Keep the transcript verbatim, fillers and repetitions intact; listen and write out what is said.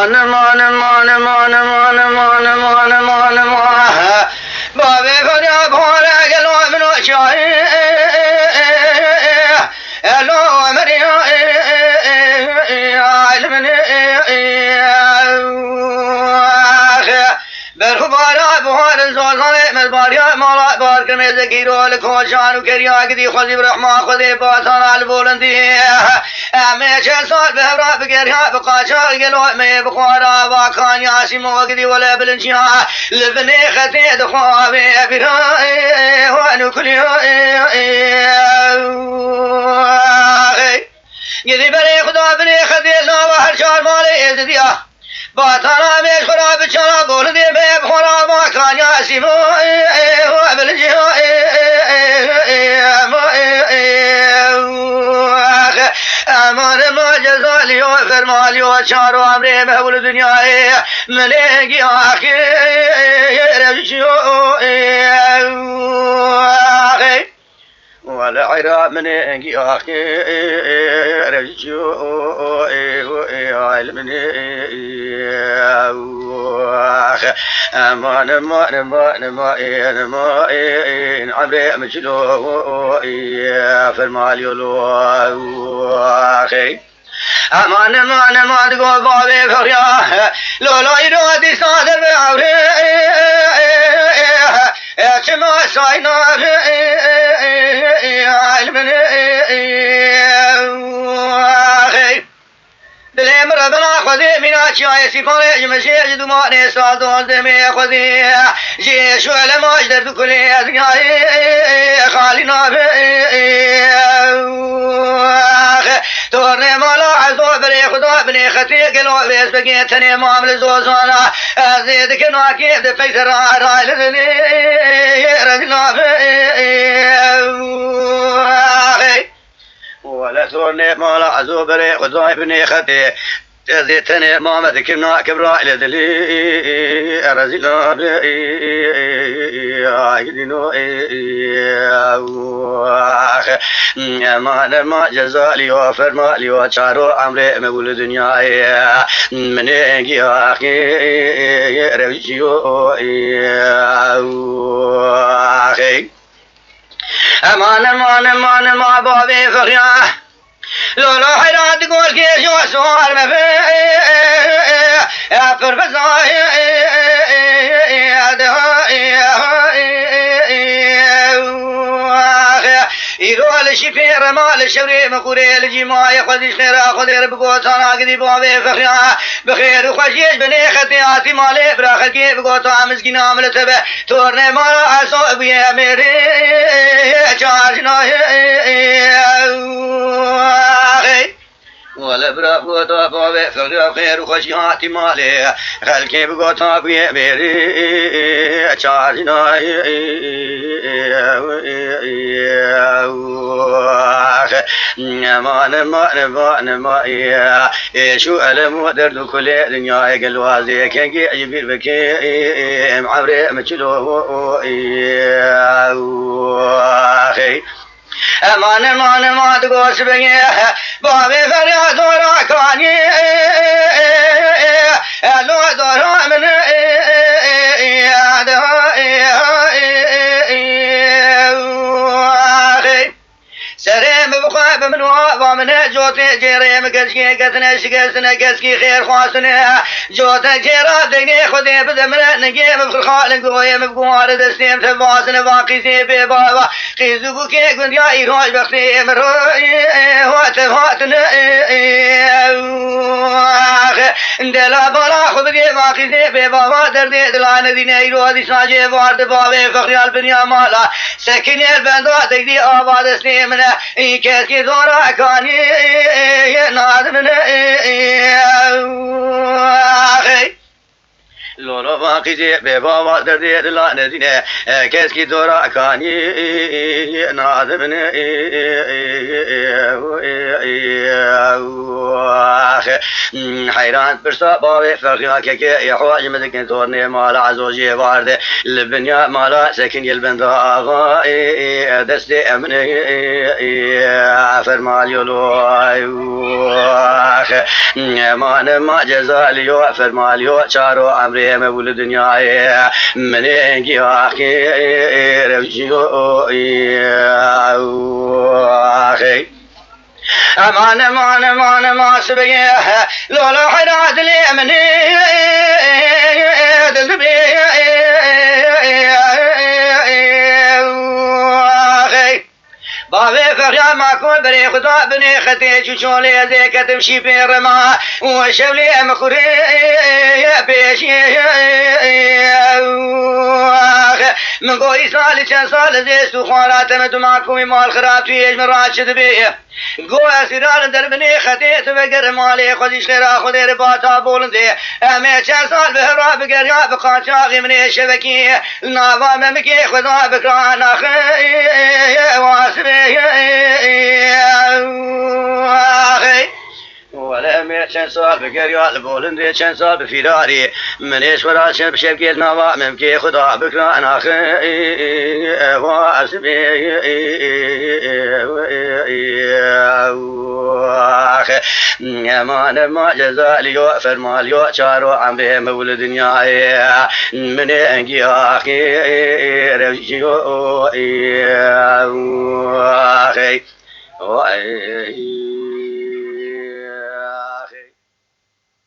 امان امان امان امان امان امان امان امان امان بابي فريا بورا قلو من شاي الو مريا علمني برخبارا بوار زوزانه مزباريا مالا بار كرمي زكيرو لكوشان وكريا كدي خذي برحمة خذي باتان على البولندي امي شسال بهبرا بكريا بقاشا قلو مي بخوارا واكان ياسي موكدي ولا بلنشيا لبني خطي دخوابي براي وانو كليو يدي بري خدا بني خطي الله وحرشان مالي ازديا باتانا ميش خراب چرا بول دي بے خراب کان یاسی مو هو بلجي امان ما جزالي وفرمالي وشارو امري بهول دنيا مليگي آخر رجيو ولا عراب من انجي آخر رجيو علمني امان امان امان امان امان عمري مجلو فرمالي لو اخي امان امان امان تقول بابي فريا لو لا يرادي صادر بعوري كما ساينا علمني دلم ربنا خذي من أشياء سفارة جمشي جدومان سادون زمي خذي جيش علم أجدر كل أزجاي خالنا تورني مالا عزو بري خدا بني خطي قلو بيس بقيتني معامل زوزانا أزيد كنا كيد فيسر راي لذني رجنا ولا تورني مالا عزو بري خدا بني خطي زيتني ما ذكرنا كبراء لذلي أرزلنا عيدنا أمان ما جزالي وفرمالي وشارو عمري مقول الدنيا من يجي أخي رجيو أخي أمان أمان أمان ما بابي فخيا لولا حيران تقول كيش وسوار ما في أفر بزاي يروح لشفير مال الشوري مقوري الجماع يخذ خير خذ بقوتنا قدي بابي فخيا بخير وخشيش بني خطياتي مالي براخلكي بقوتا مسكين عمل تبع تورني مالا عصو بيا ميري چارجنا ولا برافو تو بابي فخيا خير وخشياتي مالي خلكي بقوتا بيا ميري چارجنا امان امان امان امان شو ألم ودرد كل دنيا قلوازي كنجي عجبير بكي معبري مجلو اخي امان امان امان تقوس بكي بابي فريا دورا كاني الو دورا من سريم بخاب من ومن جوتي جريم كسكي كتنا شكسنا كسكي خير خاصنا جوتا جرا دني خدي بدمنا نجيم بخالق ويم بقوار دستيم تباسنا باقي سي بابا خيزو بكي كنت يا يروح بختي مروي واتفاتنا دلا بلا خبري باقي سي بابا دردي دلان دي نيرو دي ساجي وارد بابي فخيال بنيا مالا سكن البندا دي آباد استيمنا كسكي دورا كاني نادمنا لولو باقی به بابا دردی دل ندینه کس کی دورا کانی نادم حیران برسا باوی فرقیا که که حواج مدکن تورنی مال عزوجی وارد البنيا مالا سكن يلبند آغا دست امن فرمال يلو مان ما جزاليو فرماليو چارو امره مول دنیا من انگي آخي رجيو آخي امان امان امان ما سبيه لولا حراد لي مني دلبي باوی فریا ما کن بری خدا بنی خطی چوچولی زیکه تمشی پیر ما و شولی مخوری پیشی من گوی سالی چند سال زیست و خواراتم دو مکوی مال خراب تویش من راحت شد بیه گو اسیران در بنی خطی تو بگر مالی خودش خیرا خودی رباطا بولنده همه چند سال به را بگر یا بقاچاقی منی شبکی ناوام مکی خدا بکران آخی واسبی ولا می چند سال بگر یا بولنده چند سال بفیراری منیش ورا چند بشبکی ناوام مکی خدا بکران آخی واسبی امان ما جزاليو فرماليو چارو عمره مول دنیا من انگي آخي رجيو آخي